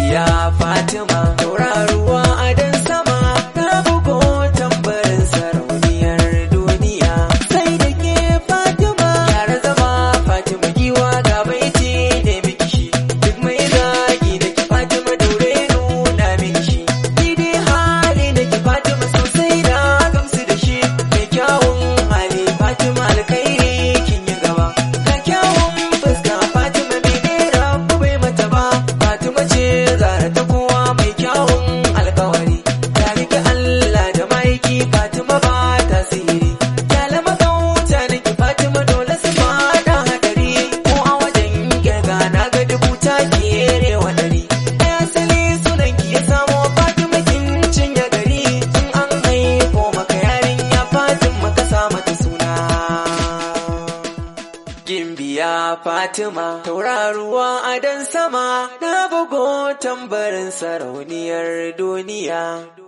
Gimbiya Fatima tauraruwa a dan sama ta bugo tambarin sarauniyar duniya. Sai da ke Fatima yara zama Fatima giwa ga baiti ne miki shi. Duk mai zagi da ki Fatima daure nuna miki shi. Ni dai hali da ki Fatima sosai na gamsu da shi. Mai kyawun hali Fatima alkhairi kin yi gaba. Ga kyawun fuska Fatima mai nera ku bai mata ba. Fatima ce zara ta kowa mai kyawun alkawari. Ta rike Allah da maiki Fatima ba ta sihiri. Kyalama kauta nake Fatima dole su fada hadari. Ko a wajen kirga na ga dubu ta kere wa dari. Ai asali sunan ki ya samo Fatima kin cinye gari. In an haifo maka yarinya Fatima ka sa mata suna. Gimbiya Fatima tauraruwa a dan sama na bugo tambarin sarauniyar duniya.